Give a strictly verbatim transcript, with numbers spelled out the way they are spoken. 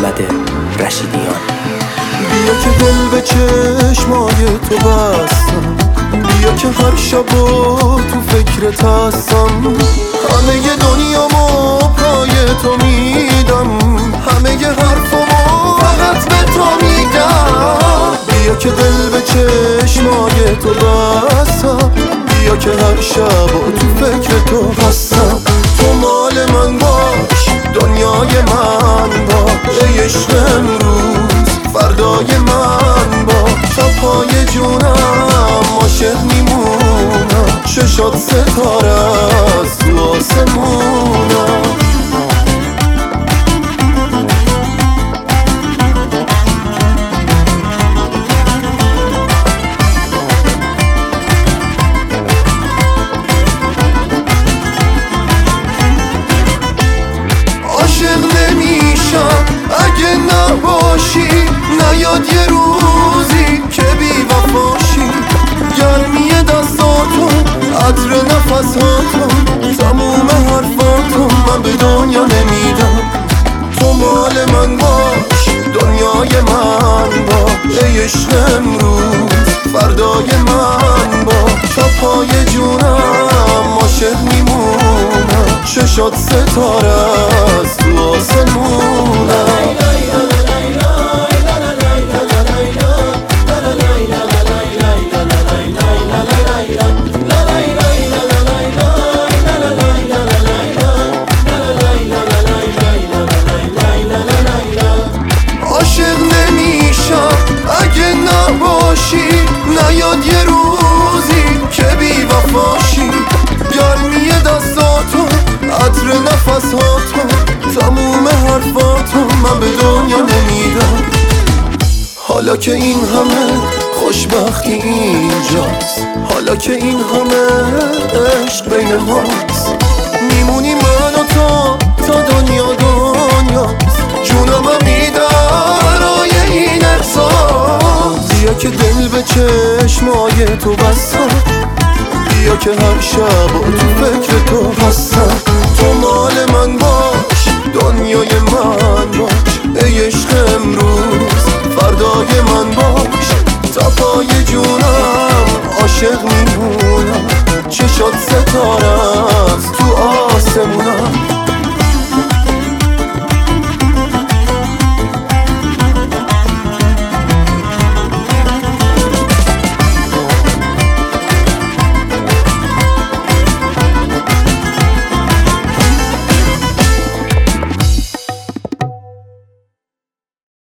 محمد رشیدیان. بیا که دل به چشمای تو بستم، بیا که هر شب و تو فکرت هستم. همه دنیامو پای تو میدم، همه حرفمو فقط به تو میگم. بیا که دل به چشمای تو بستم، بیا که هر شب و تو فکر تو هستم. تو مال من باش، دنیای من باش، ای عشق امروز فردای من باش. تا پای جونم عاشق میمونم، چشات ستاره از تو آسمونم. اگه نباشی نیاد یه روزی که بی وفاشی. گرمی دستاتون، عطر نفساتون، تموم حرفاتون من به دنیا نمیدم. تو مال من باش، دنیای من باش، ای عشق امروز فردای من باش. تا پای جونم عاشق میمونم، چشات ستاره از تو آسمونم. اگه نباشی نیاد یه روزی که بی وفاشی. گرمی دستاتون، عطر نفساتون، تموم حرفاتون من به دنیا نمیدم. حالا که این همه خوشبختی اینجاست، حالا که این همه عشق بین ماست، میمونی من و تو تا دنیا دنیاست. جونم میدم برای این احساس. بیا که دل به چشمای تو بستم، بیا که هر شب و تو فکر تو هستم. تو مال من باش، دنیای من باش، ای عشق امروز فردای من باش. تا پای جونم عاشق میمونم، چشات ستاره